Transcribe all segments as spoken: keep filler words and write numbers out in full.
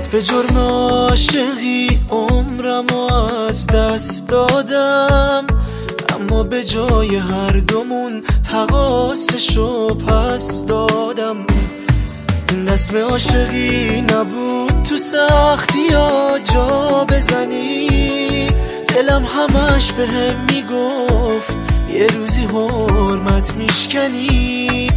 به جرم عاشقی عمرمو از دست دادم، اما به جای هر دومون تقاصشو پس دادم. نظم عاشقی نبود تو سختی ها جا بزنی، دلم همش بهم میگفت یه روزی حرمت میشکنی.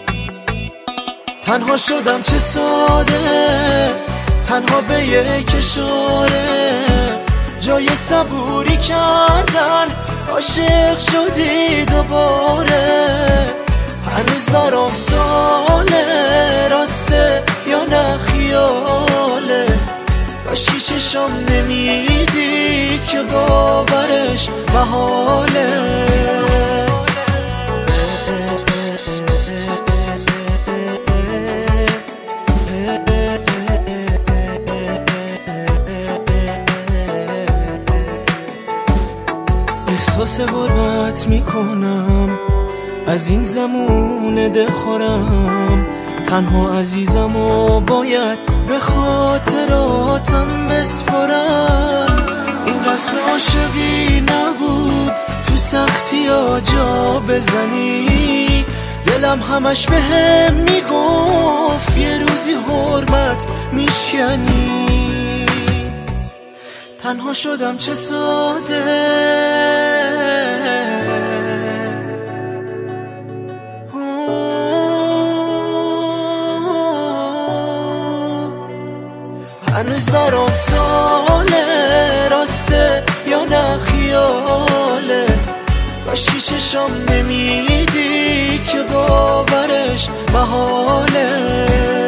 تنها شدم چه ساده، تنها به یک اشاره، جای صبوری کردن عاشق شدی دوباره. هنوز برام ساله راسته یا نه خیاله، کاشکی چشم نمیدید که باورش محاله. احساس غربت میکنم از این زمون دلخورم، تنها عزیزم و باید به خاطراتم بسپرم. این رسم عاشقی نبود تو سختی ها جا بزنی، دلم همش بهم میگفت یه روزی حرمت میشکنی. تنها شدم چه ساده، هنوز برام ساله راسته یا نه خیاله، کاشکی چشم نمیدید که باورش محاله.